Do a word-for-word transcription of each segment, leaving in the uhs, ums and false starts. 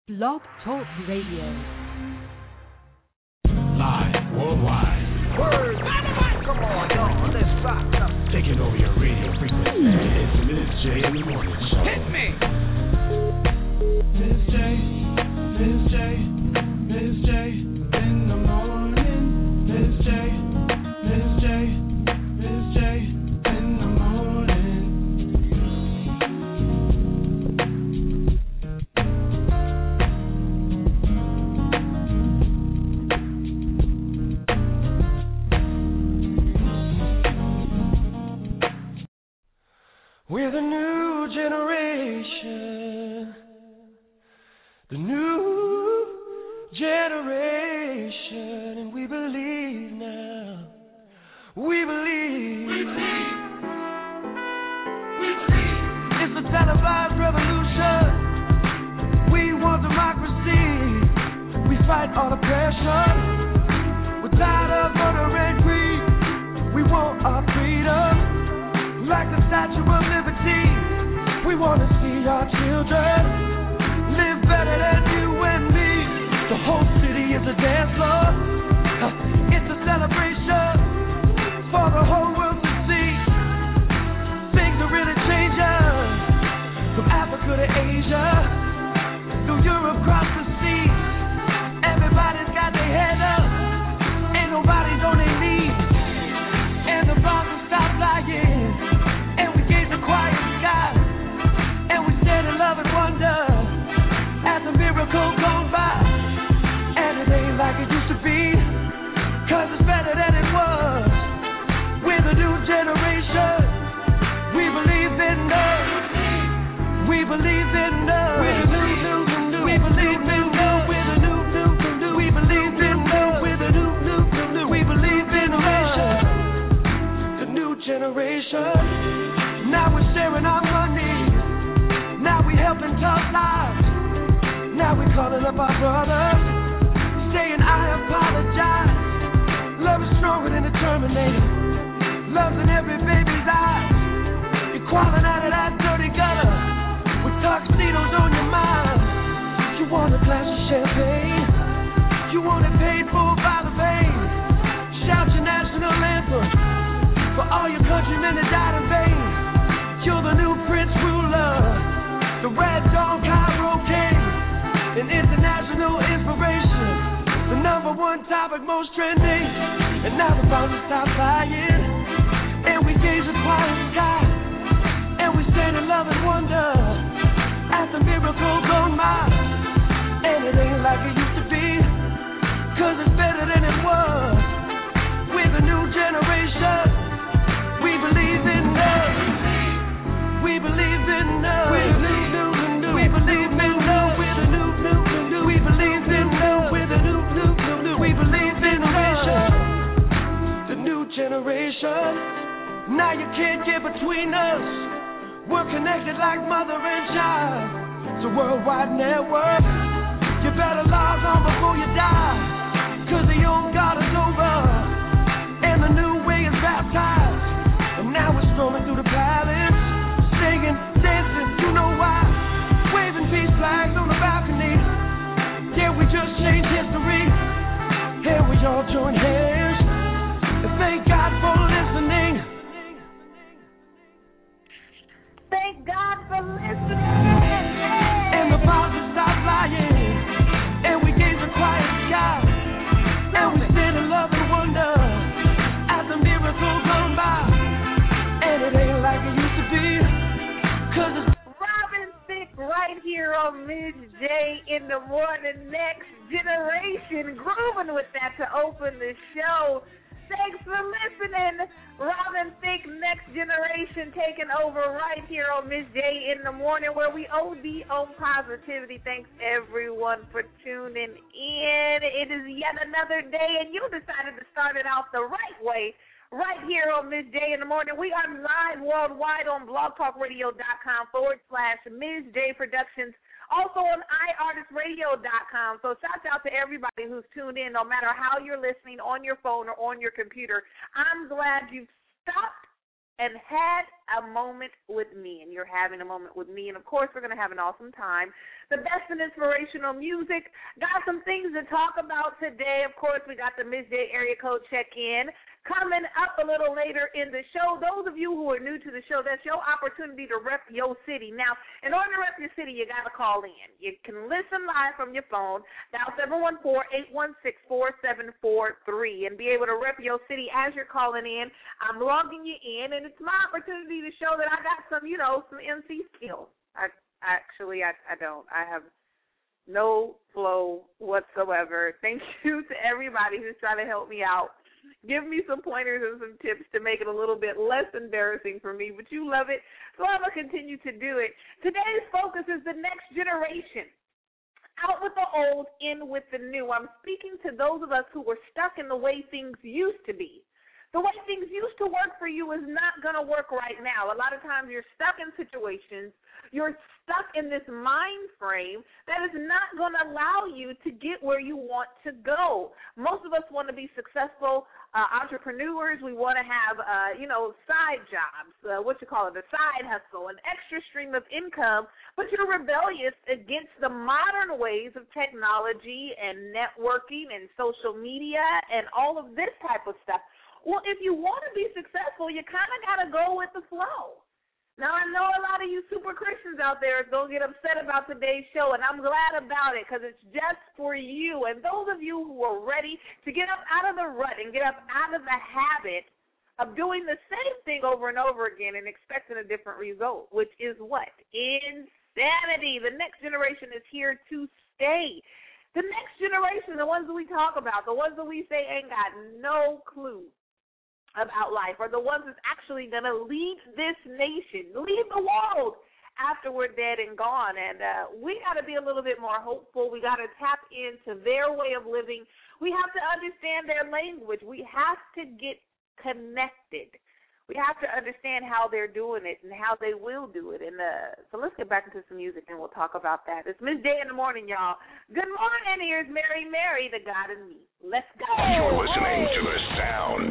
Blog Talk Radio. Live worldwide. Word. Come on, y'all. Let's rock up. Taking over your radio frequency. It's Miz J in the morning show. Hit me. Miz J, Miz J, Miz J in the morning. Miz J, Miz J, Miz J in the morning. We're the new generation, the new generation, and we believe now, we believe, we believe, we believe. It's a televised revolution, we want democracy, we fight all oppression, we're tired of murder and greed, we want our freedom. Like the Statue of Liberty, we want to see our children live better than you and me. The whole city is a dance floor. It's a celebration for the whole world to see. Things are really changing from Africa to Asia, through Europe, across the sea. Everybody's got their head up, ain't nobody's on their knees, and the problems stop lying. Quiet sky, and we stand in love and wonder as a miracle goes by. And it ain't like it used to be, cause it's better than it was. We're the new generation, we believe in love, we believe in love, we're the new, new, new, we believe in love, we're the new, new, new, we believe in love, we're the new, new, new, we believe in love, the new generation. Now we're sharing our money. Now we helping tough lives. Now we calling up our brothers, saying I apologize. Love is stronger than the Terminator. Love's in every baby's eyes. You're crawling out of that dirty gutter with tuxedos on your mind. You want a glass of champagne. You want it paid for by the vein. Shout your national anthem for all your countrymen that died in vain. You're the new Prince Ruler, the Red Dawn Cairo King, an international inspiration, the number one topic most trending. And now the bombs stop flying, and we gaze at quiet sky, and we stand in love and wonder as the miracle goes by. And it ain't like it used to be, cause it's better than it was. We're the new generation, we believe in love. We believe in love. We're the new, new, new. We believe in love. We're the new, new, new. We believe in love. We're the new, new, new. We believe in love. The new generation. Now you can't get between us. We're connected like mother and child. It's a worldwide network. You better log on before you die, cause the old God is over, and the new way is baptized. And now we're strolling through the palace, singing, dancing, you know why? Waving peace flags on the balcony. Yeah, we just changed history, and we all join hands. And thank God for listening. Thank God for listening. And the bombs will stop lying, and we gaze a quiet sky, and we stand in love and wonder as the miracle comes by. And it ain't like it used to be. Robin Thicke right here on Miz J in the morning. Next Generation, grooving with that to open the show. Thanks for listening. Robin Thicke, Next Generation, taking over right here on Miz J in the morning, where we O D on positivity. Thanks everyone for tuning in. It is yet another day, and you decided to start it out the right way. Right here on Miz J in the morning. We are live worldwide on blogtalkradio.com forward slash Miz J Productions. Also on i artist radio dot com. So shout out to everybody who's tuned in, no matter how you're listening, on your phone or on your computer. I'm glad you've stopped and had a moment with me, and you're having a moment with me. And, of course, we're going to have an awesome time the best in inspirational music. Got some things to talk about today. Of course, we got the Miz J area code check-in coming up a little later in the show. Those of you who are new to the show, that's your opportunity to rep your city. Now, in order to rep your city, you got to call in. You can listen live from your phone, dial seven one four, eight one six, four seven four three, and be able to rep your city as you're calling in. I'm logging you in, and it's my opportunity to show that I got some, you know, some M C skills. I Actually, I, I don't. I have no flow whatsoever. Thank you to everybody who's trying to help me out. Give me some pointers and some tips to make it a little bit less embarrassing for me, but you love it, so I'm going to continue to do it. Today's focus is the next generation. Out with the old, in with the new. I'm speaking to those of us who were stuck in the way things used to be. The way things used to work for you is not going to work right now. A lot of times you're stuck in situations, you're stuck in this mind frame that is not going to allow you to get where you want to go. Most of us want to be successful uh, entrepreneurs. We want to have, uh, you know, side jobs, uh, what you call it, a side hustle, an extra stream of income, but you're rebellious against the modern ways of technology and networking and social media and all of this type of stuff. Well, if you want to be successful, you kind of got to go with the flow. Now, I know a lot of you super Christians out there don't get upset about today's show, and I'm glad about it because it's just for you. And those of you who are ready to get up out of the rut and get up out of the habit of doing the same thing over and over again and expecting a different result, which is what? Insanity. The next generation is here to stay. The next generation, the ones that we talk about, the ones that we say ain't got no clue about life, are the ones that's actually going to lead this nation, lead the world after we're dead and gone. And uh, we got to be a little bit more hopeful. We got to tap into their way of living. We have to understand their language. We have to get connected. We have to understand how they're doing it and how they will do it. And uh, so let's get back into some music, and we'll talk about that. It's Miz J in the morning, y'all. Good morning. Here's Mary Mary, the God in me. Let's go. You're listening to the sound.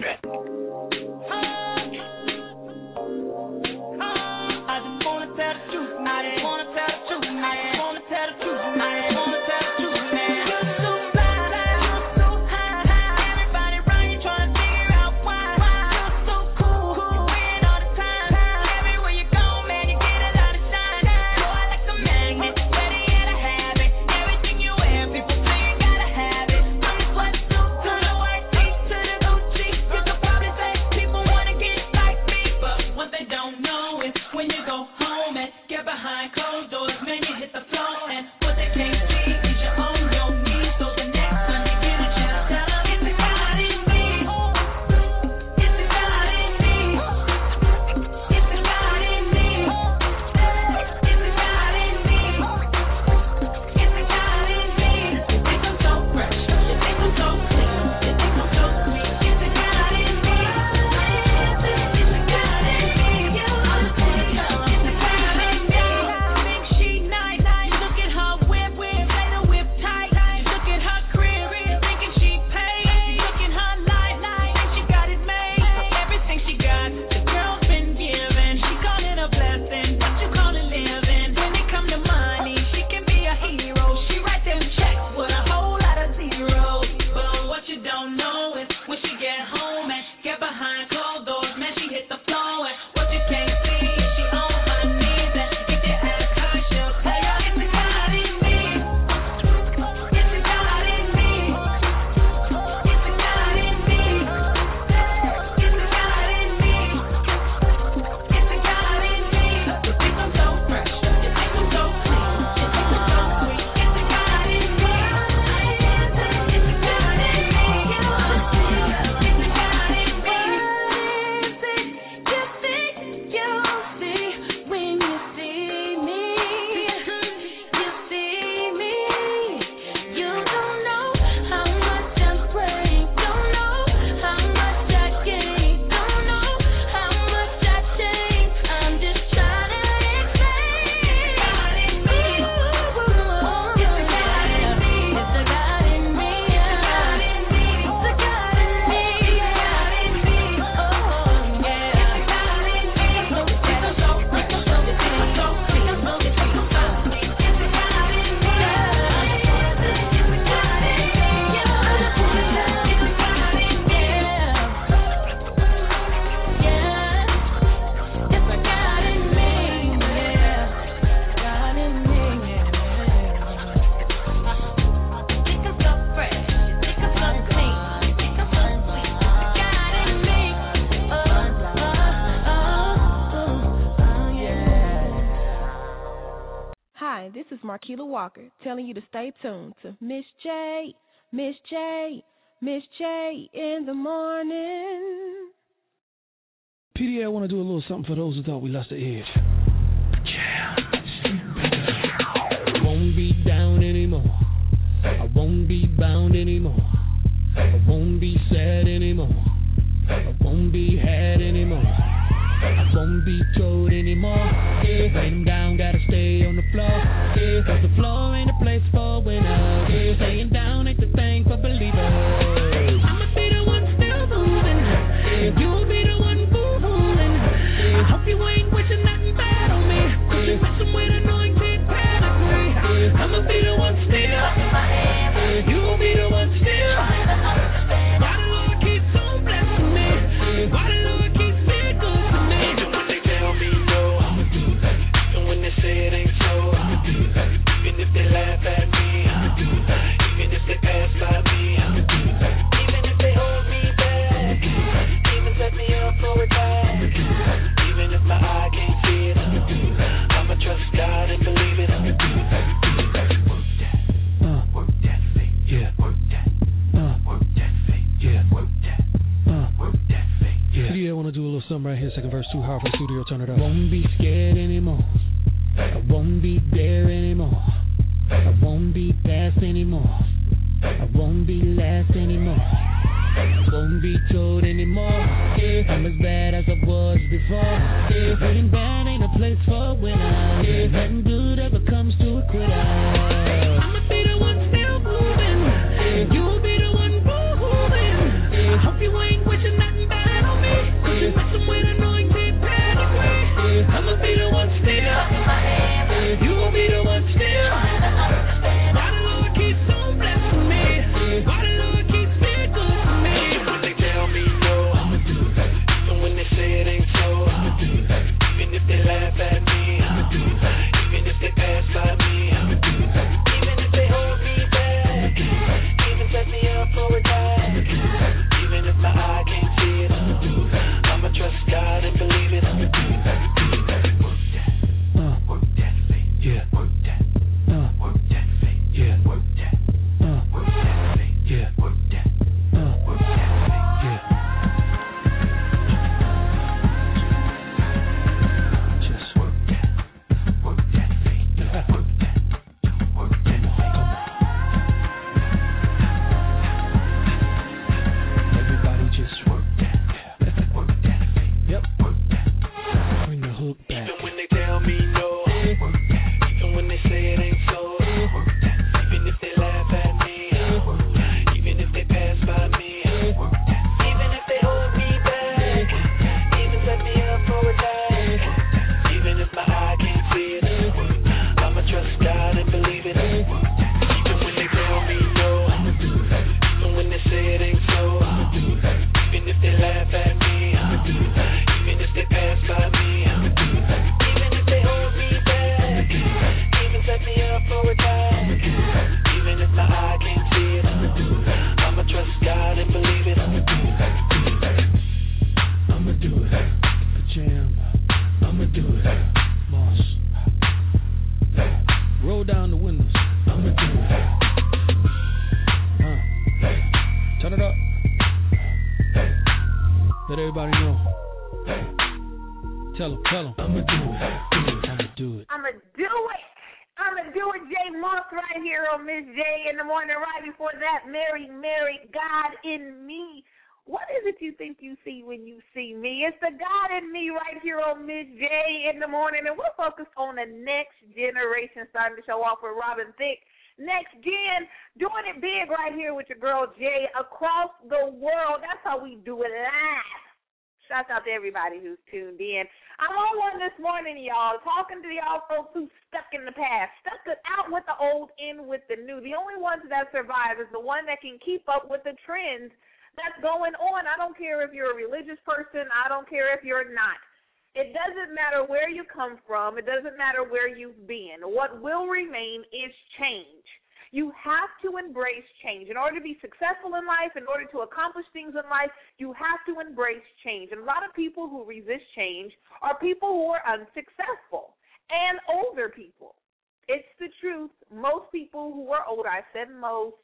I just wanna tell the truth. I just wanna tell the truth. I just wanna tell the truth. I just wanna tell the truth, man. You're so fly, you're so high. Everybody around you trying to figure out why. You're so cool, you win all the time. Everywhere you go, man, you get a lot of shine. Boy, like a magnet, ready to have it. Everything you wear, people say you gotta have it. From the sweatsuit to the white tee to the Gucci, you can probably Keela Walker, telling you to stay tuned to Miss J, Miss J, Miss J in the morning. P D A, I want to do a little something for those who thought we lost the edge. I won't be down anymore. I won't be bound anymore. I won't be sad anymore. I won't be had anymore. I won't be told anymore. Yeah, when down, gotta stay on the floor. Yeah, cause the floor ain't a place for winners. Yeah, staying down ain't the thing for believers. I'ma be the one still moving. Yeah, you'll be the one fooling. Yeah, I hope you ain't wishing nothing bad on me. Cause you're messing with anointed pedigree. Yeah, I'ma be the one still. Yeah, you'll be the one still. Why the Lord keeps on blessing me? Why the Lord keeps being good to me? Even when they tell me no, I'ma do that. Even when they say it ain't so, I'ma do that. Even if they laugh at me, I'ma do that. Even if they pass by me, I'ma do that. Even if they hold me back, I'ma do that. Even set me up for a time, I'ma do that. Even if my eye can't see it, I'ma do that. I'ma trust God and believe it, I'ma do that. Work that, uh, work that faith, yeah, work that, uh, work that faith, yeah, work that, uh, work that faith, yeah. Yeah, I wanna do a little something right here, second verse, too hard for the studio, turn it up. Won't be scared anymore. I won't be there anymore. I won't be fast anymore. I won't be last anymore. I won't be told anymore. Yeah, I'm as bad as I was before. Yeah, feeling bad ain't a place for winners. Yeah, nothing good ever comes to a quitter. I'ma be the one still moving. Yeah, you'll be the one moving. Yeah, hope you ain't wishing nothing bad on me. Cause you're messing with anointed pedigree. Yeah, I'ma be the one still. Yeah, you'll be the one still. Why the Lord keeps on blessing me? Why the Lord keeps being good to me? When they tell me no, I'ma do that. Even when they say it ain't so, I'ma do that. Even if they laugh at me, I'ma do that. Even if they pass by me, I'ma do that. Even if they hold me back, I'ma do that. Even set me up for a time, I'ma do that. Even if my eye can't see it, I'ma do that. I'ma trust God and believe it, I'ma do that. Work that, uh, work that faith, yeah, work that, uh, work that faith, yeah, work that, uh, work that faith, yeah, work that, uh, work that faith, yeah. Just work that, work that faith, yeah, work that, work that faith, come on. Everybody just work that, work that faith, yep, work that. Bring the hook back. Even when they tell me no, work that. Even when they say it ain't so, work that. Even if they laugh at me, work that. Even if they pass by me, work that. Even if they hold me back, even set me up for a time, even if my eye can't see it, I'ma trust God and believe it. Even when they tell me no, I'ma do that. Even when they say it ain't so, I'ma do that. Even if they laugh at me, I'ma do that. Even if they pass by me, I'ma do that. Even if they hold me back, I'ma do that. Even set me up for a time, I'ma do that. Even if my eye can't see it, I'ma do that. I'ma trust God and believe it. I'ma do that. I'ma do it. The jam. I'ma do it. Moss. Roll down the windows. I'ma do it. Huh. Turn it up. Let everybody know. Tell them, tell them. I'ma do it. I'ma do it. I'ma do it. I'ma do it, Jay Moss, right here on Miss J in the morning. Right before that, Mary, Mary, God in me. What is it you think you see when you see me? It's the God in me right here on Miss J in the morning, and we're focused on the next generation, starting the show off with Robin Thicke. Next Gen, doing it big right here with your girl Jay across the world. That's how we do it live. Shout out to everybody who's tuned in. I'm on one this morning, y'all, talking to y'all folks who's stuck in the past, stuck it out with the old, in with the new. The only ones that survive is the one that can keep up with the trends that's going on. I don't care if you're a religious person. I don't care if you're not. It doesn't matter where you come from. It doesn't matter where you've been. What will remain is change. You have to embrace change. In order to be successful in life, in order to accomplish things in life, you have to embrace change. And a lot of people who resist change are people who are unsuccessful and older people. It's the truth. Most people who are older, I said most,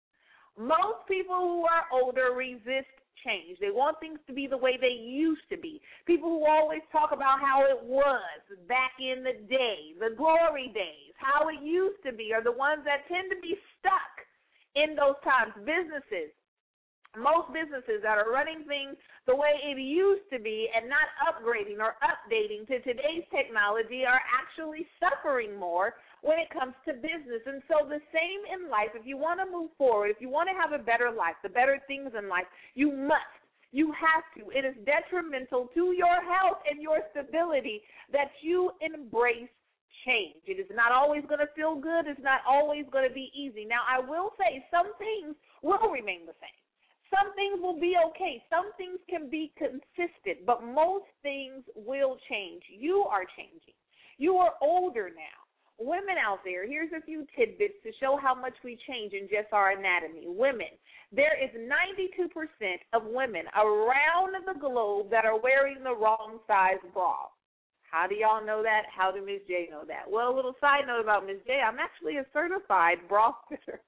most people who are older resist change. They want things to be the way they used to be. People who always talk about how it was back in the day, the glory days, how it used to be, are the ones that tend to be stuck in those times. Businesses, most businesses that are running things the way it used to be and not upgrading or updating to today's technology are actually suffering more when it comes to business. And so the same in life, if you want to move forward, if you want to have a better life, the better things in life, you must, you have to. It is detrimental to your health and your stability that you embrace change. It is not always going to feel good. It's not always going to be easy. Now, I will say some things will remain the same. Some things will be okay. Some things can be consistent, but most things will change. You are changing. You are older now. Women out there, here's a few tidbits to show how much we change in just our anatomy. Women, there is ninety-two percent of women around the globe that are wearing the wrong size bra. How do y'all know that? How do Miz J know that? Well, a little side note about Miz J, I'm actually a certified bra fitter.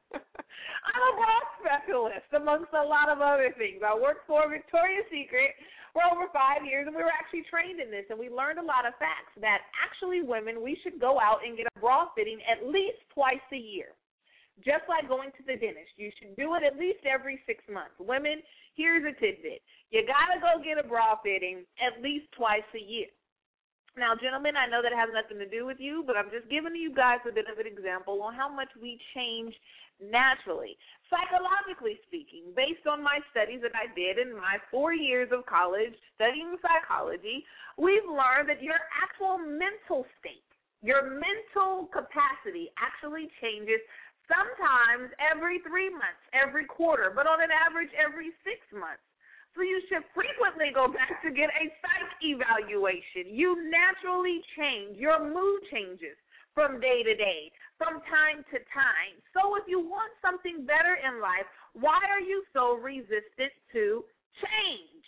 I'm a bra specialist, amongst a lot of other things. I worked for Victoria's Secret for over five years, and we were actually trained in this, and we learned a lot of facts that actually women, we should go out and get a bra fitting at least twice a year. Just like going to the dentist. You should do it at least every six months. Women, here's a tidbit. You got to go get a bra fitting at least twice a year. Now, gentlemen, I know that has nothing to do with you, but I'm just giving you guys a bit of an example on how much we change naturally. Psychologically speaking, based on my studies that I did in my four years of college studying psychology, we've learned that your actual mental state, your mental capacity actually changes sometimes every three months, every quarter, but on an average every six months. So you should frequently go back to get a psych evaluation. You naturally change. Your mood changes from day to day, from time to time. So if you want something better in life, why are you so resistant to change?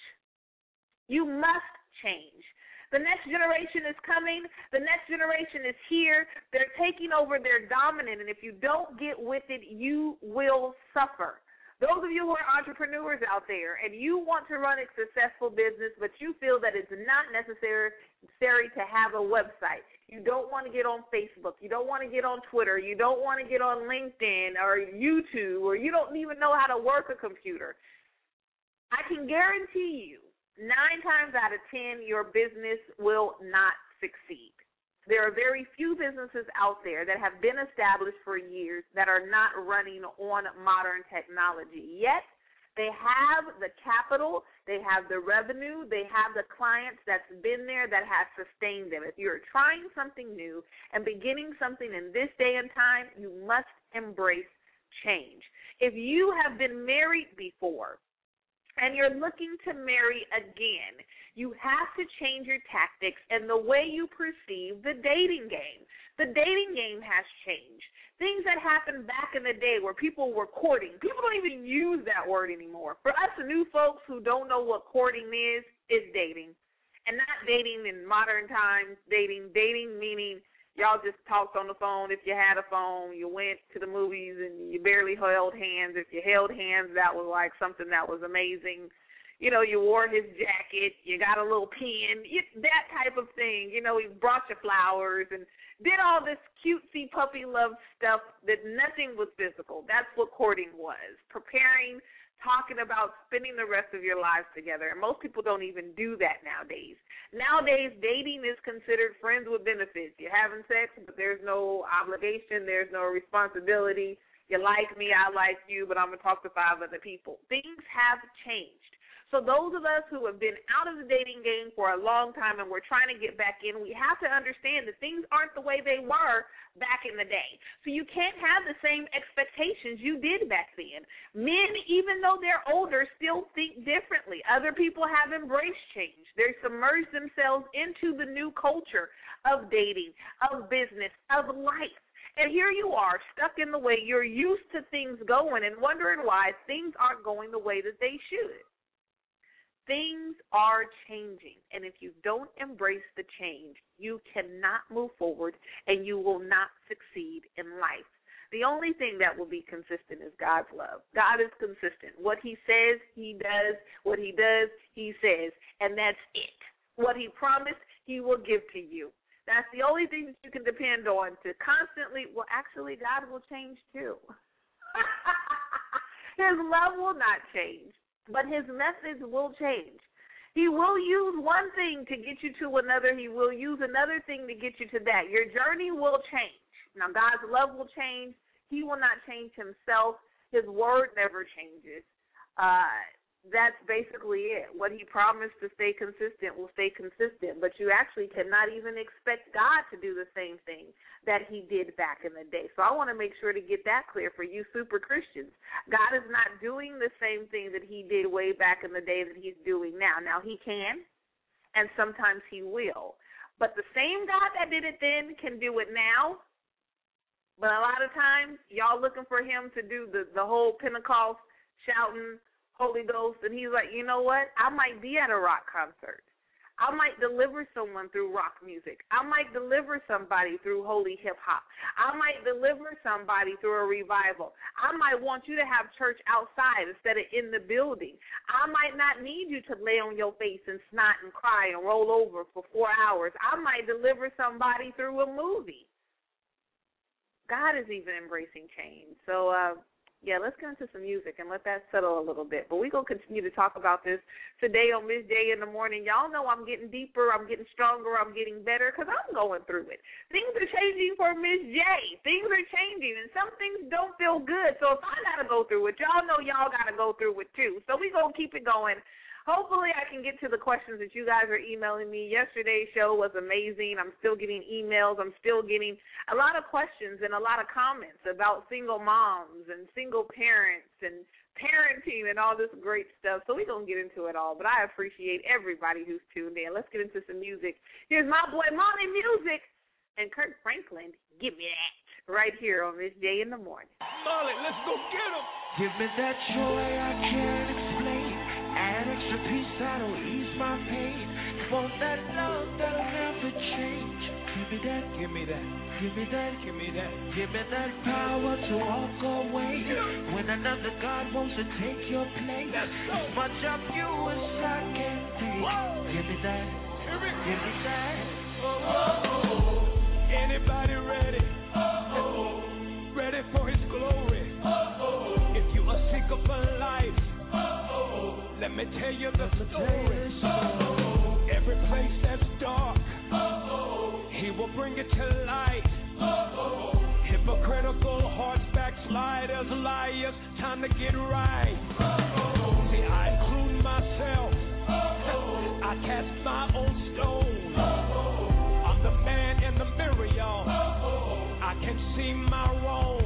You must change. The next generation is coming. The next generation is here. They're taking over. They're dominant. And if you don't get with it, you will suffer. Those of you who are entrepreneurs out there and you want to run a successful business, but you feel that it's not necessary to have a website. You don't want to get on Facebook. You don't want to get on Twitter. You don't want to get on LinkedIn or YouTube, or you don't even know how to work a computer. I can guarantee you nine times out of ten your business will not succeed. There are very few businesses out there that have been established for years that are not running on modern technology. Yet, they have the capital, they have the revenue, they have the clients that's been there that has sustained them. If you're trying something new and beginning something in this day and time, you must embrace change. If you have been married before and you're looking to marry again, you have to change your tactics and the way you perceive the dating game. The dating game has changed. Things that happened back in the day where people were courting, people don't even use that word anymore. For us new folks who don't know what courting is, is dating. And not dating in modern times, dating, dating meaning y'all just talked on the phone if you had a phone, you went to the movies and you barely held hands. If you held hands, that was like something that was amazing. You know, you wore his jacket, you got a little pin, that type of thing. You know, he brought you flowers and did all this cutesy puppy love stuff that nothing was physical. That's what courting was, preparing, talking about spending the rest of your lives together. And most people don't even do that nowadays. Nowadays, dating is considered friends with benefits. You're having sex, but there's no obligation, there's no responsibility. You like me, I like you, but I'm going to talk to five other people. Things have changed. So those of us who have been out of the dating game for a long time and we're trying to get back in, we have to understand that things aren't the way they were back in the day. So you can't have the same expectations you did back then. Men, even though they're older, still think differently. Other people have embraced change. They submerged themselves into the new culture of dating, of business, of life. And here you are, stuck in the way you're used to things going and wondering why things aren't going the way that they should. things are changing, and if you don't embrace the change, you cannot move forward and you will not succeed in life. The only thing that will be consistent is God's love. God is consistent. What he says, he does. What he does, he says. And that's it. What he promised, he will give to you. That's the only thing that you can depend on to constantly, well, actually, God will change too. His love will not change, but his methods will change. He will use one thing to get you to another. He will use another thing to get you to that. Your journey will change. Now, God's love will change. He will not change himself. His word never changes. Uh, that's basically it. What he promised to stay consistent will stay consistent, but you actually cannot even expect God to do the same thing that he did back in the day. So I want to make sure to get that clear for you super Christians. God is not doing the same thing that he did way back in the day that he's doing now. Now, he can, and sometimes he will. But the same God that did it then can do it now. But a lot of times, y'all looking for him to do the, the whole Pentecost shouting Holy Ghost, and he's like, you know what? I might be at a rock concert. I might deliver someone through rock music. I might deliver somebody through holy hip-hop. I might deliver somebody through a revival. I might want you to have church outside instead of in the building. I might not need you to lay on your face and snot and cry and roll over for four hours. I might deliver somebody through a movie. God is even embracing change. So, uh, yeah, let's get into some music and let that settle a little bit. But we're going to continue to talk about this today on Miss J in the Morning. Y'all know I'm getting deeper, I'm getting stronger, I'm getting better because I'm going through it. Things are changing for Miss J. Things are changing, and some things don't feel good. So if I got to go through it, y'all know y'all got to go through it too. So we're going to keep it going. Hopefully I can get to the questions that you guys are emailing me. Yesterday's show was amazing. I'm still getting emails. I'm still getting a lot of questions and a lot of comments about single moms and single parents and parenting and all this great stuff. So we're going to get into it all. But I appreciate everybody who's tuned in. Let's get into some music. Here's my boy, Monty Music, and Kirk Franklin. Give me that right here on Miss J in the Morning. Molly, let's go get him. Give me that joy I can't explain. Add extra peace that'll ease my pain. Want that love that'll never change. Give me that, give me that, give me that, give me that. Give me that power to walk away when another God wants to take your place. As much of you as I can take. Give me that, give me that. Oh, oh. Anybody ready? Oh, ready for his glory? Oh, if you are sick of a life, let me tell you the story. Oh, every place that's dark, oh, he will bring it to light. Oh, hypocritical hearts, backsliders, liars, time to get right. Oh, see, I include myself. Oh, I cast my own stone. Oh, I'm the man in the mirror, y'all. Oh, I can see my wrong.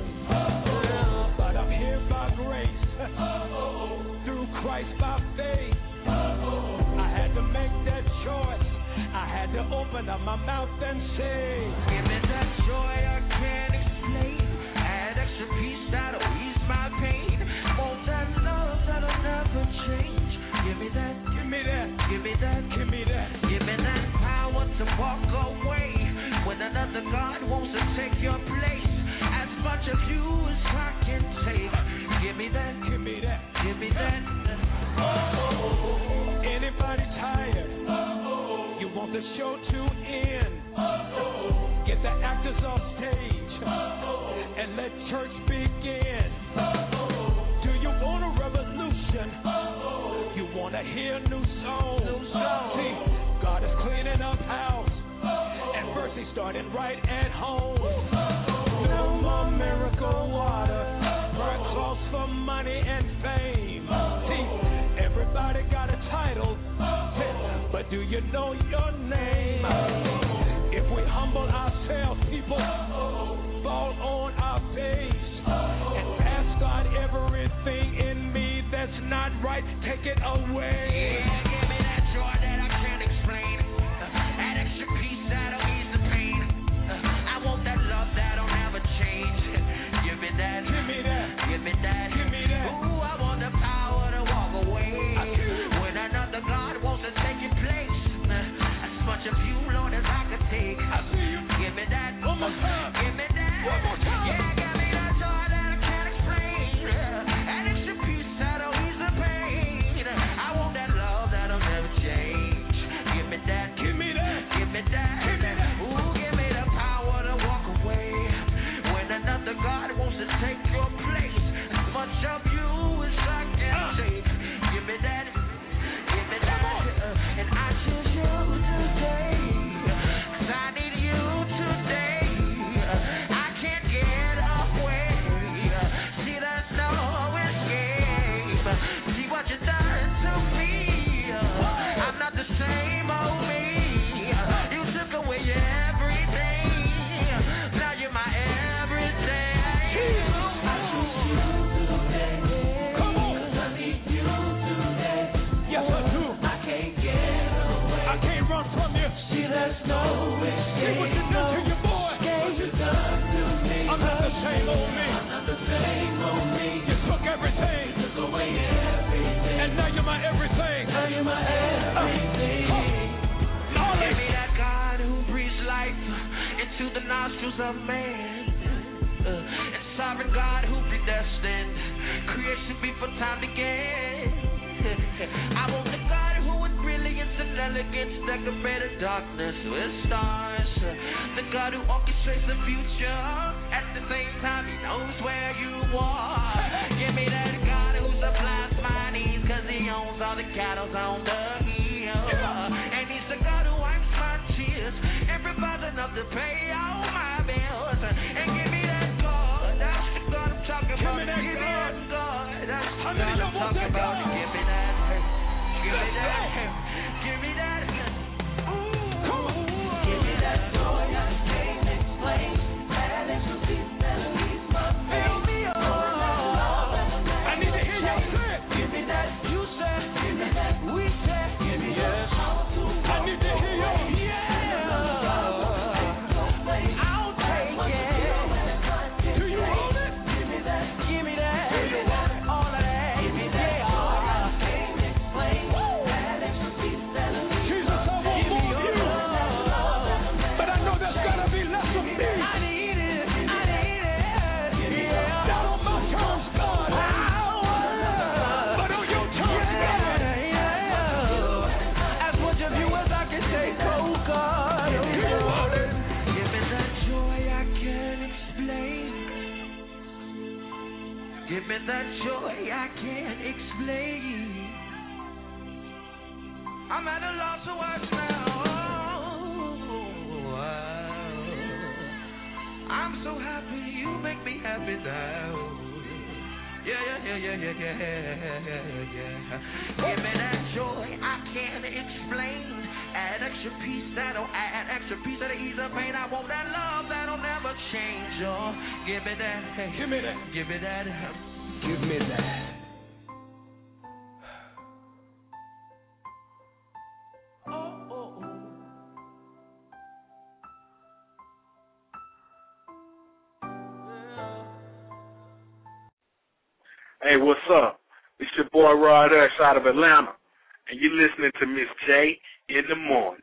Oh, but I'm here by grace. Oh, Christ by faith. Oh, I had to make that choice. I had to open up my mouth and say, give me that joy I can't explain. Add extra peace that'll ease my pain. Want that love that'll never change. Give me that, give me that, give me that, give me that. Give me that power to walk away when another God wants to take your place. As much of you as I can take. Give me that, give me that, give me that. Oh, anybody tired? Oh, you want the show to end? Oh, get the actors off stage oh, and let church begin. Oh, do you want a revolution? Oh, you want to hear new songs? New songs. See, God is cleaning up house, oh, and first He started right at home. Oh, no more miracle water, prayer calls for money and fame. Oh, see, everybody got a title, but do you know your name? If we humble ourselves, people fall on our face and ask God everything in me that's not right, take it away. Yeah, give me that joy that I can't explain. That extra peace that'll ease the pain. I want that love that'll never change. Give me that, give me that, give me that, give me that. Ooh, I want the power to walk away when another God you're my everything. Give me that God who breathes life into the nostrils of man. Uh, and sovereign God who predestined creation before time began. I want the God who with brilliance and elegance decorated darkness with stars. The God who orchestrates the future. At the same time, he knows where you are. Give me that God who supplies my needs, cause he owns all the cattle on the hill. And he's the God who wipes my tears and provides enough to pay all my bills. And give me that God, that's the God I'm talking about. Give me that God, that's the God I'm talking about. Give me that, give me that, give me that. Come on. Give me that joy I can't explain. That extra peace that leaves my pain. Fill me up. I need to hear you say it. Give me that you said. Give me that we said. Give me yes. I need to hear you. Yeah. I'll take it. Do you want it? Give me that. Give me that. Do you want it? All of that. Give me that joy I can't explain. That extra peace that leaves Jesus, I want more of you. But I know there's gotta be less of me. I need it, I need it, yeah. Not on my terms, God. But on your terms, God. As much of you as I can take, oh God. Do you want it? Give me that joy I can't explain. Give me that joy I can't explain. I'm at a loss of words now. I'm so happy you make me happy now. Yeah, yeah, yeah, yeah, yeah, yeah, yeah, yeah. Give me that joy I can't explain. Add extra peace that'll add extra peace that'll ease the pain. I want that love that'll never change. Oh, give me that. Hey, Give me that. give me that. Give me that. Oh, oh, oh. Hey, what's up? It's your boy Rod X out of Atlanta, and you're listening to Miss J in the morning.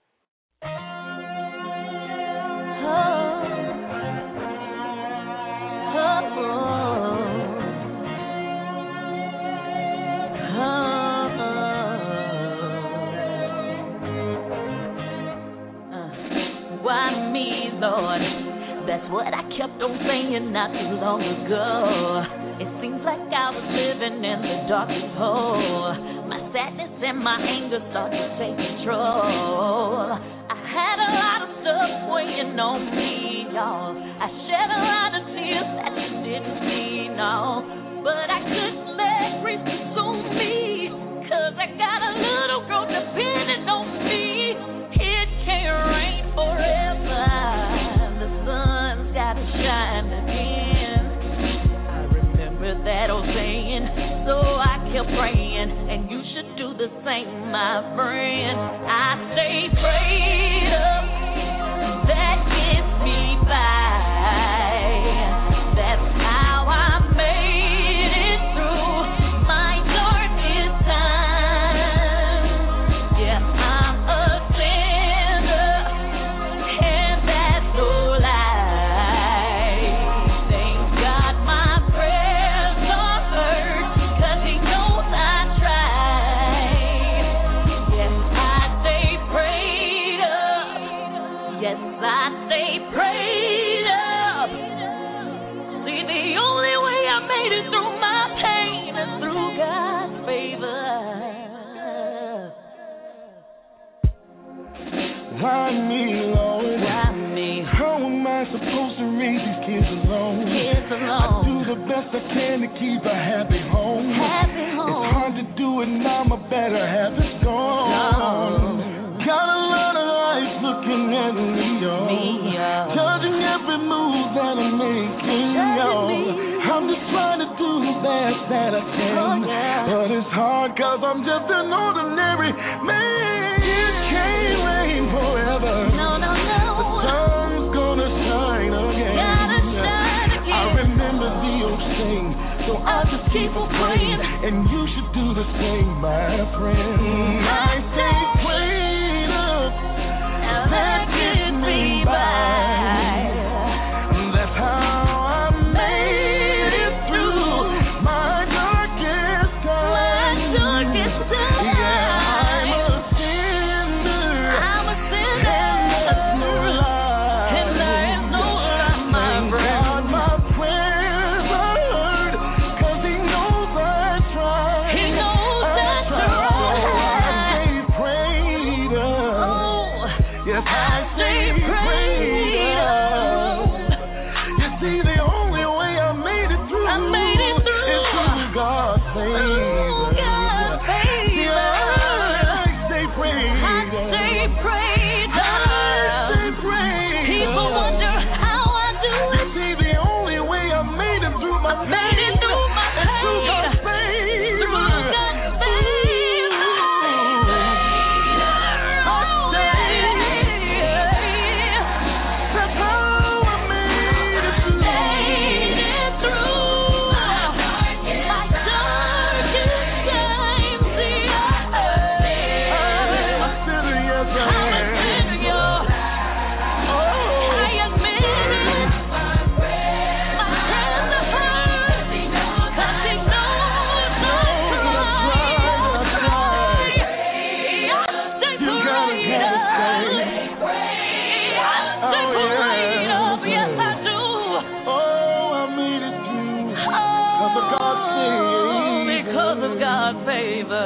Why me, Lord? That's what I kept on saying not too long ago. It seems like I was living in the darkest hole. My sadness and my anger started to take control. I had a lot of stuff weighing on me, y'all. I shed a lot of tears that you didn't see, no. But I couldn't let grief consume me, cause I got a little girl depending on me. It can't rain forever. The sun's gotta shine again. I remember that old saying, so I kept praying, and you should do the same, my friend. I stay prayed up, that gets me by. That's how I made it through my darkest time. Yeah, I'm a sinner, and that's no lie. Thank God my prayers are heard, cause he knows I tried. Yes, I stay prayed up. Yes, I stay prayed up. See, the only way I made it through my pain is through God's favor. Why me, Lord? Why me? How am I supposed to raise these kids alone? Kids I alone. do the best I can to keep a happy home. Happy home. It's hard to do it now, my better half is gone. Gone. Got a lot of eyes looking at me, y'all. Me, y'all. Judging every move that I'm making, Judging y'all. me. I'm just trying to do the best that I can. Oh, yeah. But it's hard cause I'm just an ordinary man. It can't rain forever. No, no, no. The sun's gonna shine again. Gotta shine again. I remember the old sing. So I just keep on praying, and you should do the same, my friend. I stay prayed up, that gets me by. That's how I made it through my darkest time. My darkest time. Yeah, I'm a sinner. I'm a sinner. And there's no lie. And there is no lie, my friend. God, my prayers are heard, 'cause He knows I tried. He knows I tried. So I stay prayed up. Oh, yes, I stay prayed up. You see, the only way I made it through, I made it through, is through God's favor. God's favor. I stay prayed up. I stay prayed up. I stay prayed up. People wonder how I do it. You see, the only way I made it through my pain, I made it through my pain, is through God's favor. Through God's favor. I stay. That's how I made it through. Made it through my darkest times. I'm a sinner, yes I am. I'm a sinner, y'all. Oh, I admit it. My hands are hurt, 'cause He knows I tried. You gotta get it straight. Oh, yeah. Yes, I do. Oh, I made it through because of God's favor. Because of God's favor.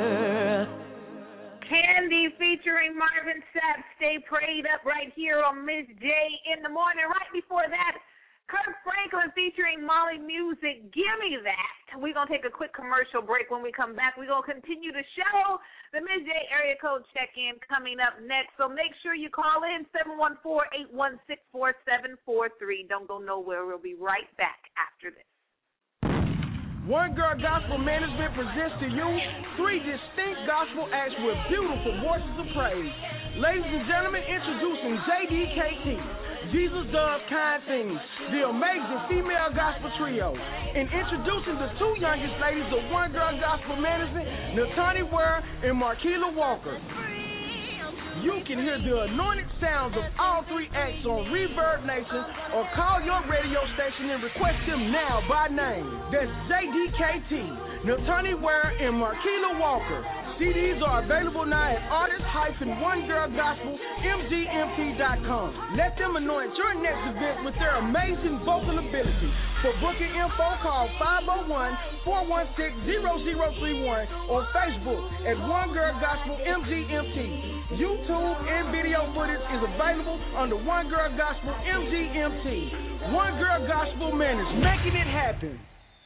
Candy featuring Marvin Sapp, Stay Prayed Up, right here on Miss J in the morning. Right before that, Kirk Franklin featuring Molly Music, Gimme That. We're going to take a quick commercial break. When we come back, we're going to continue the show. The Miss J area code check-in coming up next. So make sure you call in seven one four, eight one six, four seven four three. Don't go nowhere. We'll be right back after this. One Girl Gospel Management presents to you three distinct gospel acts with beautiful voices of praise. Ladies and gentlemen, introducing J D K T, Jesus Does Kind Things, the amazing female gospel trio. And introducing the two youngest ladies of One Girl Gospel Management, Natani Ware and Marquila Walker. You can hear the anointed sounds of all three acts on Reverb Nation or call your radio station and request them now by name. That's J D K T, Natani Ware, and Marquila Walker. C Ds are available now at artist dash one girl gospel m g m t dot com. Let them anoint your next event with their amazing vocal ability. For booking info, call five oh one, four one six, zero zero three one or Facebook at One Girl Gospel M G M T. YouTube and video footage is available under One Girl Gospel M G M T. One Girl Gospel Management, making it happen.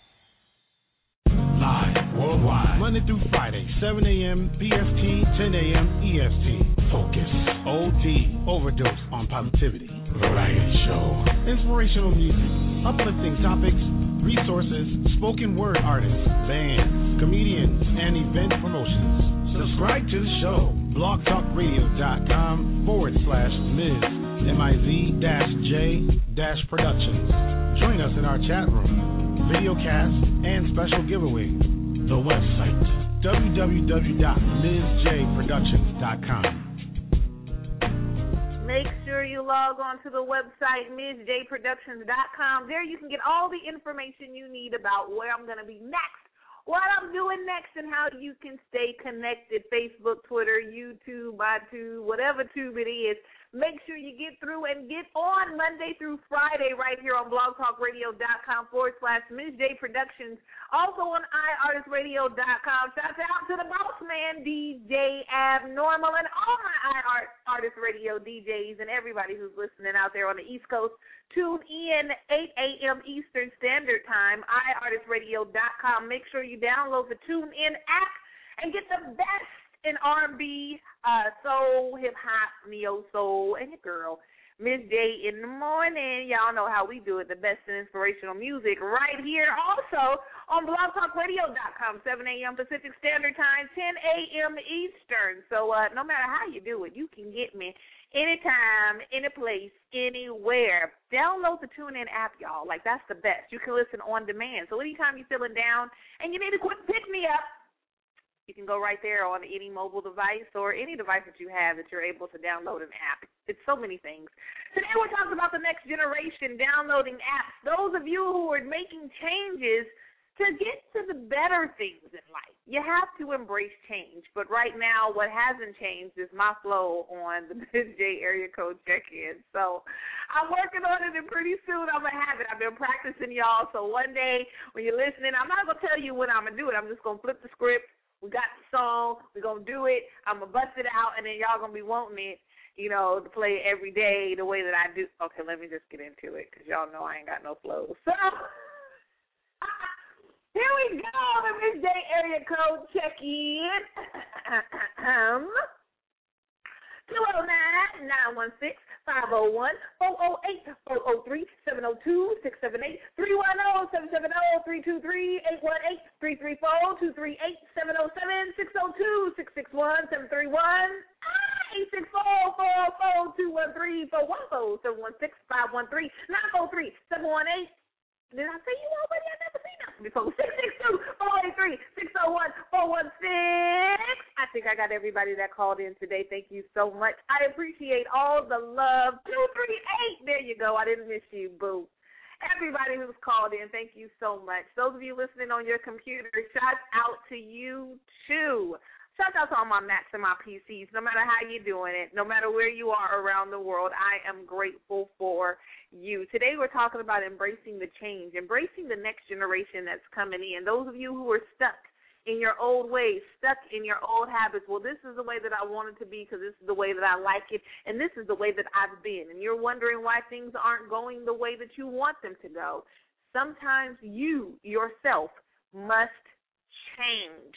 Live worldwide, Monday through Friday, seven a.m. P S T, ten a.m. E S T. Focus. O D. Overdose on Positivity. Variety show. Inspirational music. Uplifting topics. Resources. Spoken word artists. Bands. Comedians. And event promotions. Subscribe to the show. blogtalkradio.com forward slash Miz M I Z dash J dash Productions. Join us in our chat room, video cast, and special giveaway. The website, w w w dot ms j productions dot com. Make sure you log on to the website, ms j productions dot com. There you can get all the information you need about where I'm going to be next, what I'm doing next, and how you can stay connected. Facebook, Twitter, YouTube, ByTube, whatever tube it is. Make sure you get through and get on Monday through Friday right here on blogtalkradio.com forward slash Miz J Productions. Also on i artist radio dot com. Shout out to the boss man, D J Abnormal, and all my iArtist Radio D Js and everybody who's listening out there on the East Coast. Tune in eight a.m. Eastern Standard Time, i artist radio dot com. Make sure you download the TuneIn app and get the best in R and B, uh, soul, hip-hop, neo-soul, and your girl, Miss J in the morning. Y'all know how we do it, the best in inspirational music right here. Also on blog talk radio dot com, seven a.m. Pacific Standard Time, ten a.m. Eastern. So uh, no matter how you do it, you can get me anytime, any place, anywhere. Download the TuneIn app, y'all. Like, that's the best. You can listen on demand. So anytime you're feeling down and you need a quick pick-me-up, you can go right there on any mobile device or any device that you have that you're able to download an app. It's so many things. Today we're talking about the next generation downloading apps. Those of you who are making changes to get to the better things in life. You have to embrace change. But right now what hasn't changed is my flow on the Miss J area code check-in. So I'm working on it, and pretty soon I'm going to have it. I've been practicing, y'all. So one day when you're listening, I'm not going to tell you when I'm going to do it. I'm just going to flip the script. We got the song. We're going to do it. I'm going to bust it out, and then y'all going to be wanting it, you know, to play it every day the way that I do. Okay, let me just get into it because y'all know I ain't got no flow. So here we go. The Miss J area code check-in. two oh nine, nine one six, five oh one, four oh eight, four oh three, seven oh two, six seven eight, three one oh, seven seven oh, three two three, eight one eight, three three four, two three eight, seven oh seven, six oh two, six six one, seven three one, eight six four, four oh four, two one three, four one four, seven one six, five one three, nine four three, seven one eight. Did I say you already? I never seen that before. six six two, four eight three, six oh one, four one six. I think I got everybody that called in today. Thank you so much. I appreciate all the love. two three eight. There you go. I didn't miss you, boo. Everybody who's called in, thank you so much. Those of you listening on your computer, shout out to you, too. Shout out to all my Macs and my P Cs. No matter how you're doing it, no matter where you are around the world, I am grateful for you. Today we're talking about embracing the change, embracing the next generation that's coming in. Those of you who are stuck in your old ways, stuck in your old habits, well, this is the way that I want it to be because this is the way that I like it, and this is the way that I've been. And you're wondering why things aren't going the way that you want them to go. Sometimes you yourself must change.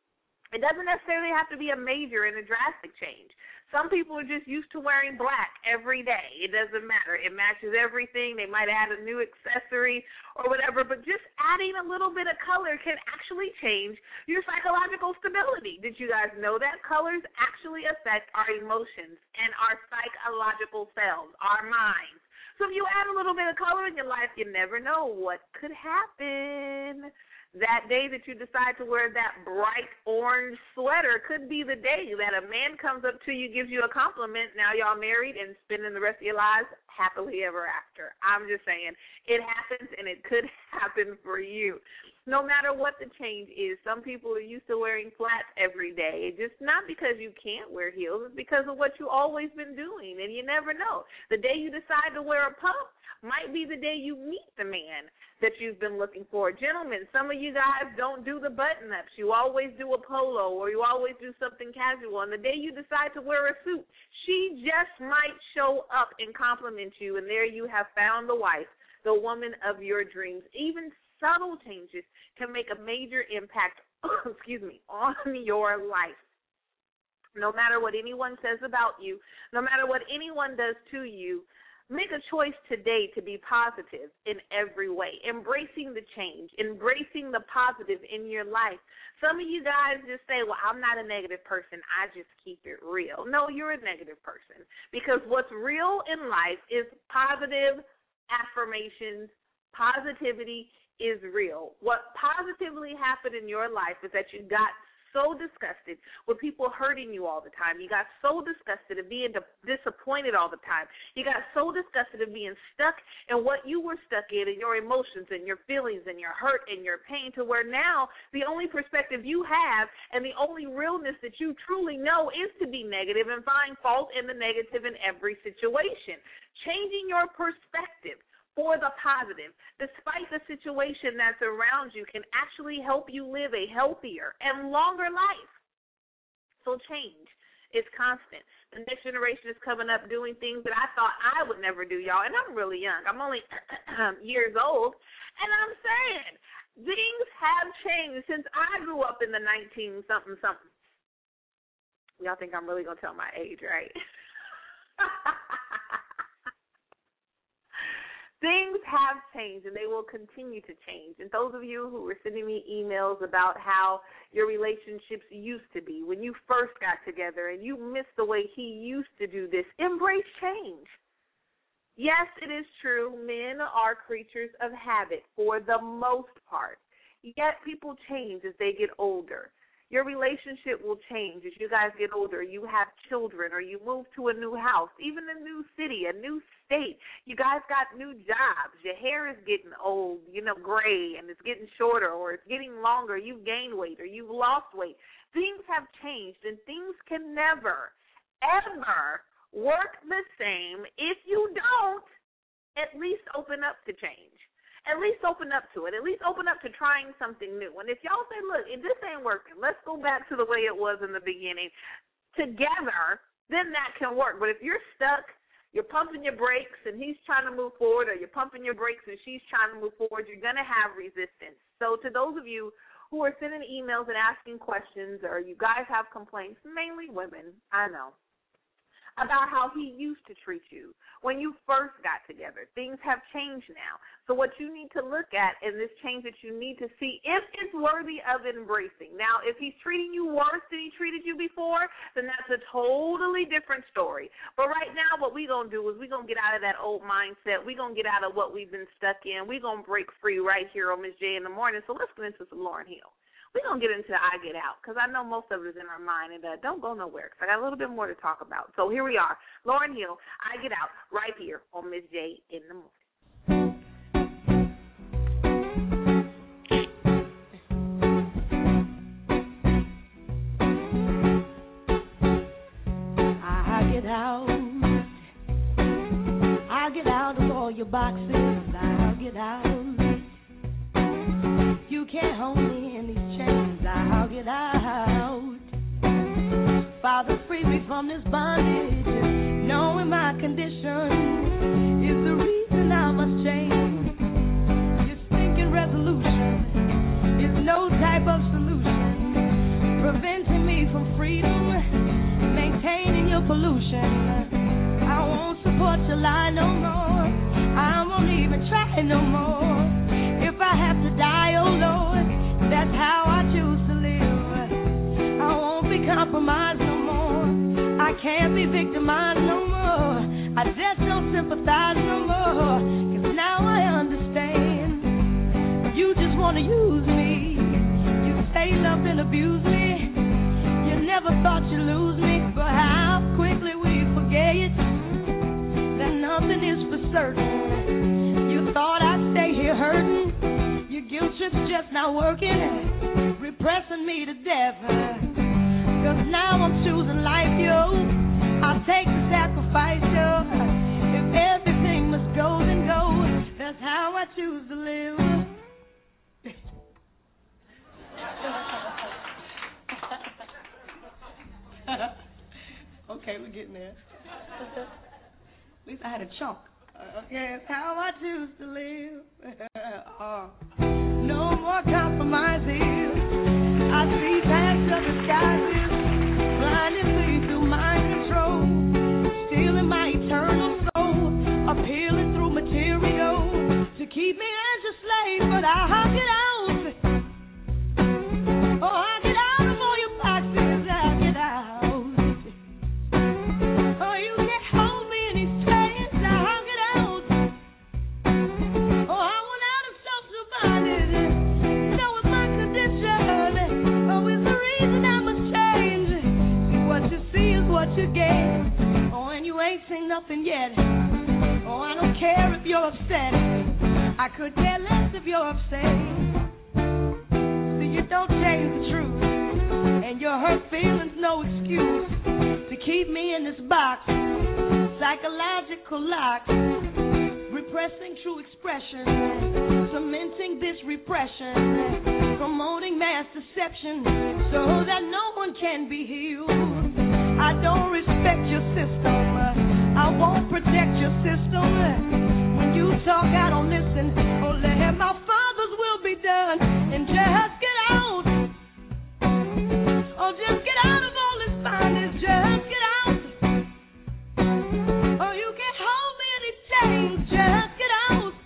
It doesn't necessarily have to be a major and a drastic change. Some people are just used to wearing black every day. It doesn't matter. It matches everything. They might add a new accessory or whatever, but just adding a little bit of color can actually change your psychological stability. Did you guys know that? Colors actually affect our emotions and our psychological selves, our minds. So if you add a little bit of color in your life, you never know what could happen. That day that you decide to wear that bright orange sweater could be the day that a man comes up to you, gives you a compliment. Now y'all married and spending the rest of your lives happily ever after. I'm just saying, it happens, and it could happen for you. No matter what the change is, some people are used to wearing flats every day. It's just not because you can't wear heels. It's because of what you've always been doing, and you never know. The day you decide to wear a pump might be the day you meet the man that you've been looking for. Gentlemen, some of you guys don't do the button-ups. You always do a polo, or you always do something casual. And the day you decide to wear a suit, she just might show up and compliment you, and there you have found the wife, the woman of your dreams. Even subtle changes can make a major impact, excuse me, on your life. No matter what anyone says about you, no matter what anyone does to you, make a choice today to be positive in every way, embracing the change, embracing the positive in your life. Some of you guys just say, well, I'm not a negative person. I just keep it real. No, you're a negative person, because what's real in life is positive affirmations. Positivity is real. What positively happened in your life is that you got so disgusted with people hurting you all the time. You got so disgusted of being disappointed all the time. You got so disgusted of being stuck in what you were stuck in, and your emotions and your feelings and your hurt and your pain, to where now the only perspective you have and the only realness that you truly know is to be negative and find fault in the negative in every situation. Changing your perspective for the positive, despite the situation that's around you, can actually help you live a healthier and longer life. So change is constant. The next generation is coming up doing things that I thought I would never do, y'all, and I'm really young. I'm only years old, and I'm saying things have changed since I grew up in the nineteen-something-something. Y'all think I'm really going to tell my age, right? Things have changed, and they will continue to change. And those of you who were sending me emails about how your relationships used to be when you first got together and you missed the way he used to do this, embrace change. Yes, it is true. Men are creatures of habit for the most part. Yet people change as they get older. Your relationship will change as you guys get older. You have children or you move to a new house, even a new city, a new state. You guys got new jobs. Your hair is getting old, you know, gray, and it's getting shorter or it's getting longer. You've gained weight or you've lost weight. Things have changed, and things can never, ever work the same if you don't at least open up to change. At least open up to it. At least open up to trying something new. And if y'all say, look, if this ain't working, let's go back to the way it was in the beginning together, then that can work. But if you're stuck, you're pumping your brakes and he's trying to move forward, or you're pumping your brakes and she's trying to move forward, you're going to have resistance. So to those of you who are sending emails and asking questions, or you guys have complaints, mainly women, I know, about how he used to treat you when you first got together. Things have changed now. So what you need to look at in this change that you need to see if it's worthy of embracing. Now, if he's treating you worse than he treated you before, then that's a totally different story. But right now, what we're going to do is we're going to get out of that old mindset. We're going to get out of what we've been stuck in. We're going to break free right here on Miss J in the morning. So let's get into some Lauryn Hill. We're going to get into I Get Out, because I know most of it is in our mind, and uh, don't go nowhere, because I got a little bit more to talk about. So here we are, Lauryn Hill, I Get Out, right here on Miss J in the morning. I get out, I get out of all your boxes, I'll get out. You can't hold me in these chains, I'll get out. Father, free me from this bondage. Knowing my condition is the reason I must change. Your stinking resolution is no type of solution, preventing me from freedom, maintaining your pollution. I won't support your lie no more, I won't even try no more. If I have to die, oh Lord, that's how I choose to live. I won't be compromised no more, I can't be victimized no more. I just don't sympathize no more, cause now I understand. You just wanna use me, you say love and abuse me. You never thought you'd lose me, but how quickly we forget that nothing is for certain. You thought I'd stay here hurting, your guilt trip's just not working, repressing me to death. Cause now I'm choosing life, yo. I'll take the sacrifice, yo. If everything must go, then go. That's how I choose to live. Okay, we're getting there. At least I had a chunk. Okay, that's how I choose to live. uh, no more compromise here. I see past the disguises, blinding me through mind control, stealing my eternal soul, appealing through material to keep me as a slave. But I'll get out. Oh, I get out of all your boxes. I'll get out. Oh, you can't hold me in these chains. I'll get out. Oh, I want out of self-bondage. So is my condition. Oh, it's the reason I must change. See, what you see is what you get. Oh, and you ain't seen nothing yet. Oh, I don't care if you're upset. I could care less if you're upset. See, you don't change the truth. And your hurt feelings no excuse to keep me in this box. Psychological lock, repressing true expression, cementing this repression, promoting mass deception so that no one can be healed. I don't respect your system, I won't protect your system. When you talk, I don't listen. Oh, let my Father's will be done, and just get out. Oh, just get out of all this bondage, just get out. Oh, you can't hold me in these chains, just get out.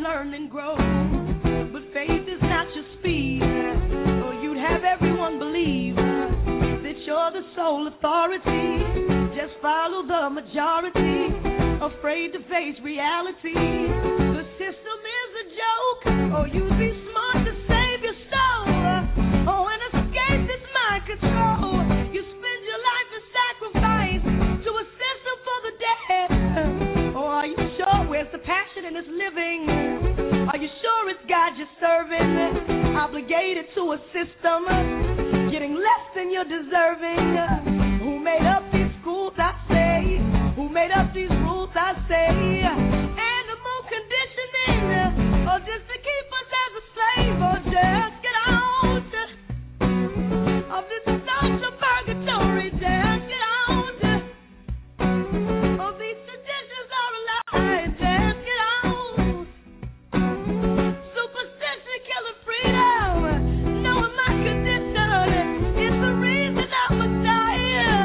learn and grow. But faith is not your speed, or you'd have everyone believe that you're the sole authority. Just follow the majority, afraid to face reality. The system is a joke, or you'd be smart to save your soul. Oh, and escape this mind control. You spend your life in sacrifice to a system for the dead. Or are you sure where's the passion in this living? Are you sure it's God you're serving? Obligated to a system, getting less than you're deserving. Who made up these schools, I say? Who made up these rules, I say? Animal conditioning, or just to keep us as a slave, or just get out of this social purgatory, just get out of these traditions all alive, just get out. Superstition killing freedom, knowing my condition is the reason I must die.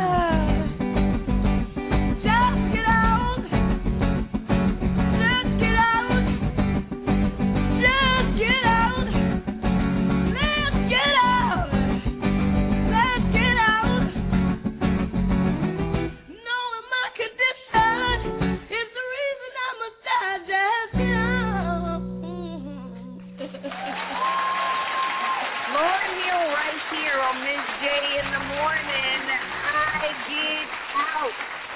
Just get out, just get out, just get out. Let's get out, let's get out. Knowing my condition is the reason I must die. Just get out. Lauren Hill right here on Miss J in the morning. I get out.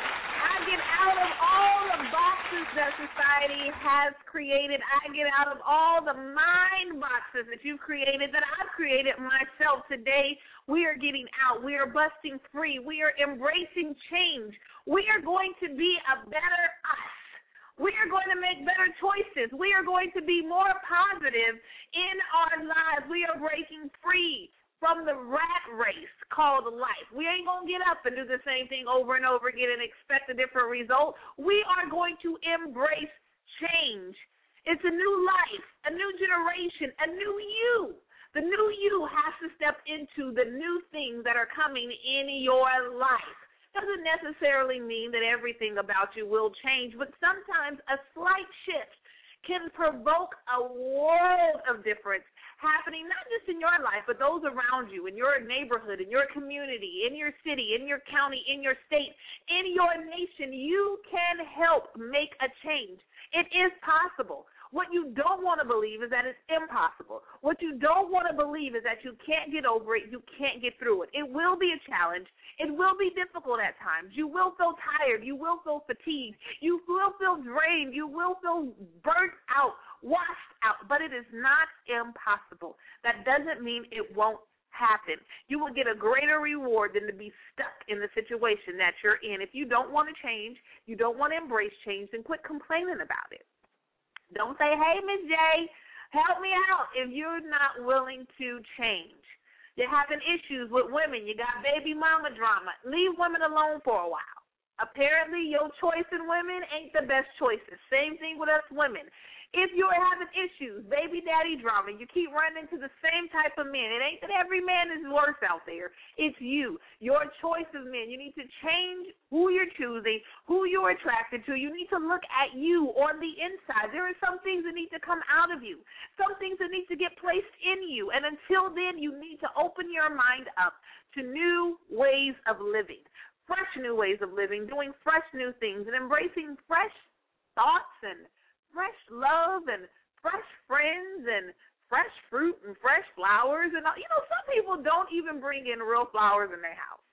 I get out of all the boxes that society has created. I get out of all the mind boxes that you've created, that I've created myself. Today, we are getting out. We are busting free. We are embracing change. We are going to be a better us. We are going to make better choices. We are going to be more positive in our lives. We are breaking free from the rat race called life. We ain't going to get up and do the same thing over and over again and expect a different result. We are going to embrace change. It's a new life, a new generation, a new you. The new you has to step into the new things that are coming in your life. Doesn't necessarily mean that everything about you will change, but sometimes a slight shift can provoke a world of difference happening, not just in your life, but those around you, in your neighborhood, in your community, in your city, in your county, in your state, in your nation. You can help make a change. It is possible. What you don't want to believe is that it's impossible. What you don't want to believe is that you can't get over it, you can't get through it. It will be a challenge. It will be difficult at times. You will feel tired. You will feel fatigued. You will feel drained. You will feel burnt out, washed out. But it is not impossible. That doesn't mean it won't happen. You will get a greater reward than to be stuck in the situation that you're in. If you don't want to change, you don't want to embrace change, then quit complaining about it. Don't say, hey, Miss J, help me out if you're not willing to change. You're having issues with women. You got baby mama drama. Leave women alone for a while. Apparently, your choice in women ain't the best choices. Same thing with us women. If you're having issues, baby daddy drama, you keep running into the same type of men. It ain't that every man is worse out there. It's you. Your choice of men. You need to change who you're choosing, who you're attracted to. You need to look at you on the inside. There are some things that need to come out of you, some things that need to get placed in you. And until then, you need to open your mind up to new ways of living, fresh new ways of living, doing fresh new things, and embracing fresh thoughts and fresh love and fresh friends and fresh fruit and fresh flowers. And, you know, some people don't even bring in real flowers in their house.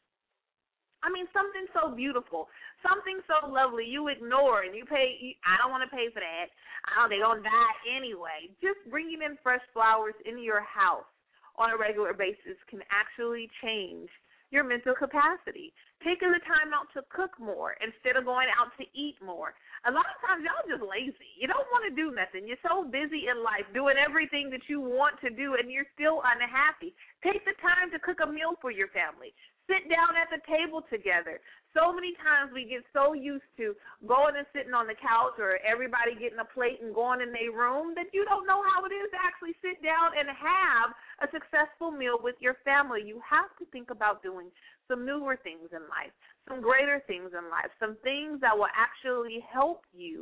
I mean, something so beautiful, something so lovely, you ignore and you pay, you, I don't want to pay for that. Oh, they're going to die anyway. Just bringing in fresh flowers into your house on a regular basis can actually change your mental capacity. Taking the time out to cook more instead of going out to eat more. A lot of times y'all just lazy. You don't want to do nothing. You're so busy in life doing everything that you want to do, and you're still unhappy. Take the time to cook a meal for your family. Sit down at the table together. So many times we get so used to going and sitting on the couch or everybody getting a plate and going in their room that you don't know how it is to actually sit down and have a successful meal with your family. You have to think about doing some newer things in life, some greater things in life, some things that will actually help you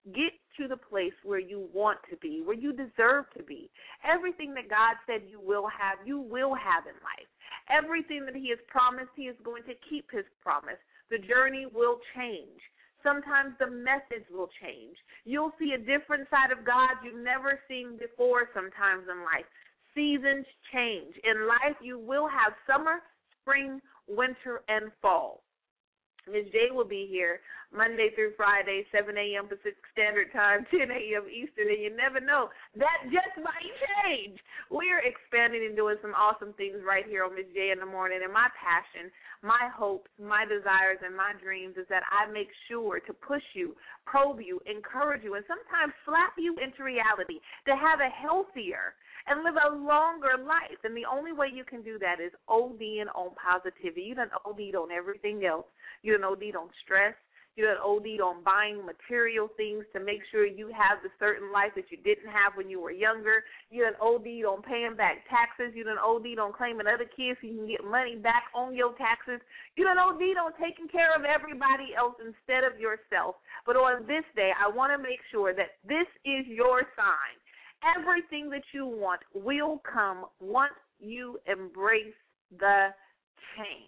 Get to the place where you want to be, where you deserve to be. Everything that God said you will have, you will have in life. Everything that he has promised, he is going to keep his promise. The journey will change. Sometimes the message will change. You'll see a different side of God you've never seen before sometimes in life. Seasons change. In life, you will have summer, spring, winter, and fall. Miz J will be here Monday through Friday, seven a.m. Pacific Standard Time, ten a.m. Eastern, and you never know. That just might change. We're expanding and doing some awesome things right here on Miz J in the Morning, and my passion, my hopes, my desires, and my dreams is that I make sure to push you, probe you, encourage you, and sometimes slap you into reality to have a healthier and live a longer life. And the only way you can do that is ODing on positivity. You done OD'd on everything else. You done OD'd on stress. You done OD'd on buying material things to make sure you have the certain life that you didn't have when you were younger. You done OD'd on paying back taxes. You done OD'd on claiming other kids so you can get money back on your taxes. You done OD'd on taking care of everybody else instead of yourself. But on this day, I want to make sure that this is your sign. Everything that you want will come once you embrace the change.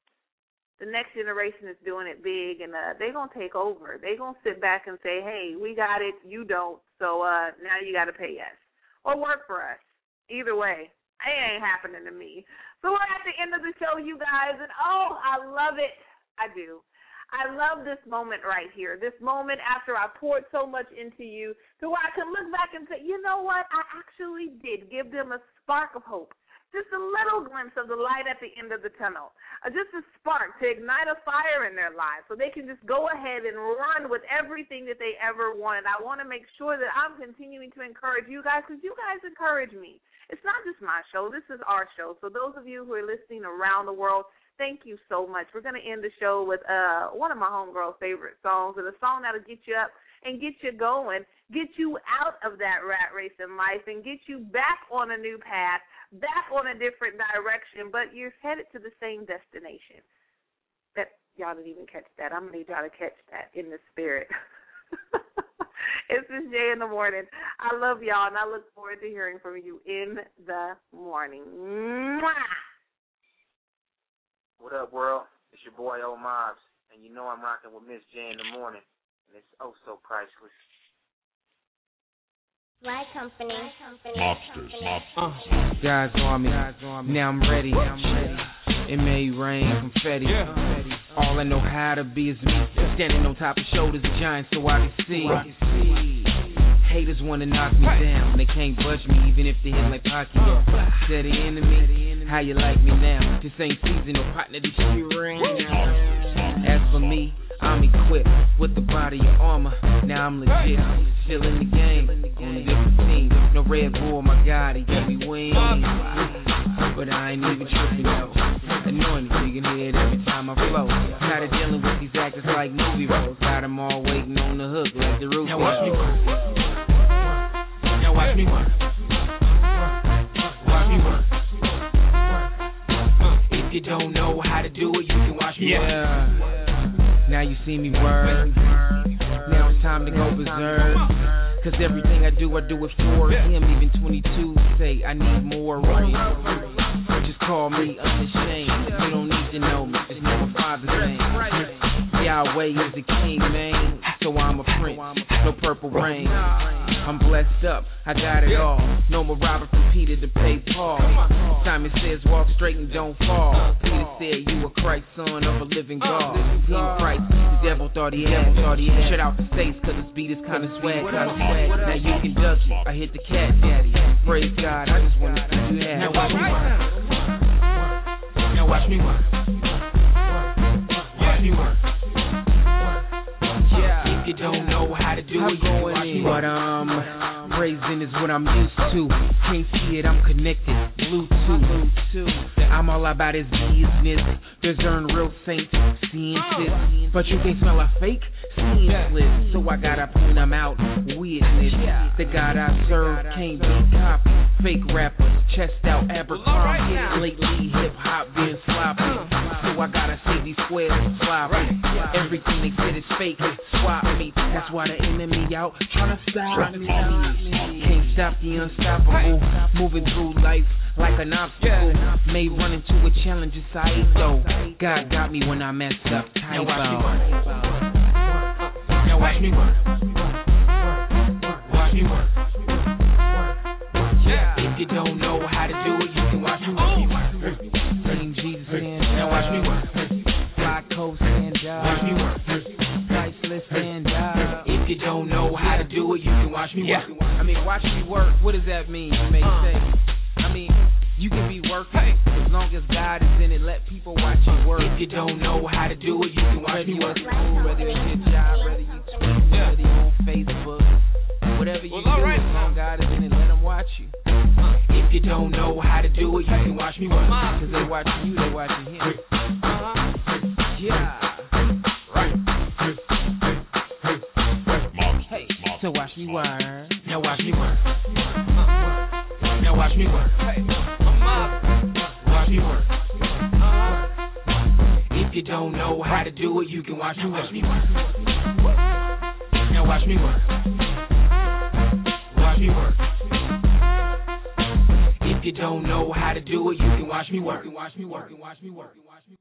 The next generation is doing it big, and uh, they're going to take over. They're going to sit back and say, hey, we got it, you don't, so uh, now you got to pay us or work for us. Either way, it ain't happening to me. So we're at the end of the show, you guys, and oh, I love it. I do. I love this moment right here, this moment after I poured so much into you to where I can look back and say, you know what, I actually did give them a spark of hope, just a little glimpse of the light at the end of the tunnel, uh, just a spark to ignite a fire in their lives so they can just go ahead and run with everything that they ever wanted. I want to make sure that I'm continuing to encourage you guys because you guys encourage me. It's not just my show. This is our show. So those of you who are listening around the world, thank you so much. We're going to end the show with uh, one of my homegirls' favorite songs, and a song that'll get you up and get you going, get you out of that rat race in life, and get you back on a new path, back on a different direction, but you're headed to the same destination. That y'all didn't even catch that. I'm going to need y'all to catch that in the spirit. It's Miz J in the Morning. I love y'all, and I look forward to hearing from you in the morning. Mwah! What up, world? It's your boy, O Mobs, and you know I'm rocking with Miz J in the Morning, and it's oh so priceless. Right company. Monsters. Uh, God's Army. Now I'm ready. It may rain confetti. All I know how to be is me. Standing on top of shoulders of giants so I can see. Haters want to knock me down. They can't budge me even if they hit like Pacquiao. Said the enemy, how you like me now? This ain't season or partner, this shit ring. As for me, I'm equipped with the body of armor. Now I'm legit, still in the game, on a different team. No Red Bull, my God, he gave me wings. But I ain't even tripping though. Annoying, you can hear it every time I flow. Tired of dealing with these actors like movie roles. Got them all waiting on the hook like the roof. Now watch me work. Now watch me work. Watch me work. If you don't know how to do it, you can watch me work. Yeah. Now you see me work. Now it's time to go berserk. Cause everything I do, I do it for him. Even twenty-two say I need more rain. Just call me unashamed. You don't need to know me, just know my father's name. Yahweh is the king, man. So I'm a prince, no purple rain. I'm blessed up, I got it all. No more Robert from Peter to pay Paul. Simon says walk straight and don't fall. Peter said you a Christ, son of a living God. He ain't Christ, the devil thought he had. Shut out the states cause this beat is kinda swag, kinda swag. Now you can duck it, I hit the cat daddy. Praise God, I just wanna see you happy. Now watch me work. Now watch me work. Watch me work. Yeah. If you don't know how to do it, you can watch me work. But um, praising is what I'm used to. Can't see it, I'm connected. Bluetooth. I'm all about his business. Discern real saints, seeing shit. But you can't smell a fake. Senseless, so I gotta point them out. Witness, the God I serve can't be copied. Fake rappers chest out, Abercrombie. Right lately, hip hop being sloppy, so I gotta say these squares sloppy. Right. Everything they said is fake, swap me. That's why the enemy out trying to stop me. Can't stop the unstoppable, moving through life like an obstacle. May run into a challenge inside though. God got me when I mess up. Now watch me work. Now watch me work. Watch me work. If you don't know how to do it, you can watch me work. Name Jesus and now watch me work. Fly coast and job. Watch me work. Priceless and job. If you don't know how to do it, you can watch me work. I mean, watch me work. What does that mean? You may say. I mean, you can be working as long as God is in it. Let people watch you work. If you don't know how to do it, you can watch me work. Whether it's your job, whether you tweet, whether you on Facebook, whatever you well, do, right. As long as God is in it, let them watch you. If you don't know how to do it, you can watch me work. Cause they watching you, they watching him. Yeah. Right. Hey, so watch me work. Now watch me work. Now watch me work. Watch me work. If you don't know how to do it, you can watch me work. Now watch me work. Watch me work. If you don't know how to do it, you can watch me work. Watch me work. Watch me work. Watch me work.